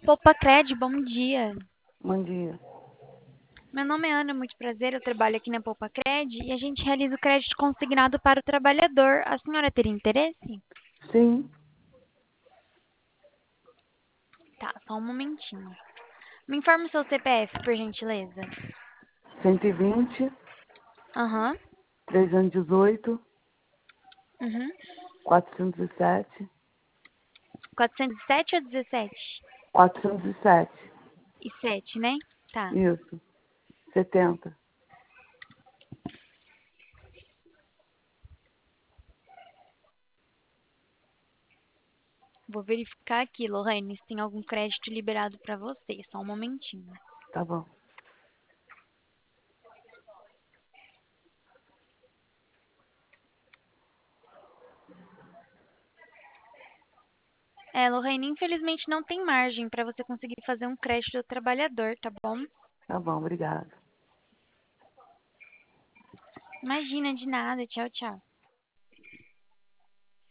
Poupa Cred, bom dia. Bom dia. Meu nome é Ana, muito prazer. Eu trabalho aqui na Poupa Cred e a gente realiza o crédito consignado para o trabalhador. A senhora teria interesse? Sim, Tá, só um momentinho. Me informe o seu CPF, por gentileza. 120, Aham. 318, Uhum. 407, 407 ou 17? 407. E 7, né? Tá. Isso. 70. Vou verificar aqui, Lorraine, se tem algum crédito liberado para você. Só um momentinho. Tá bom. Lorraine, infelizmente não tem margem para você conseguir fazer um crédito do trabalhador, tá bom? Tá bom, obrigada. Imagina, de nada. Tchau, tchau.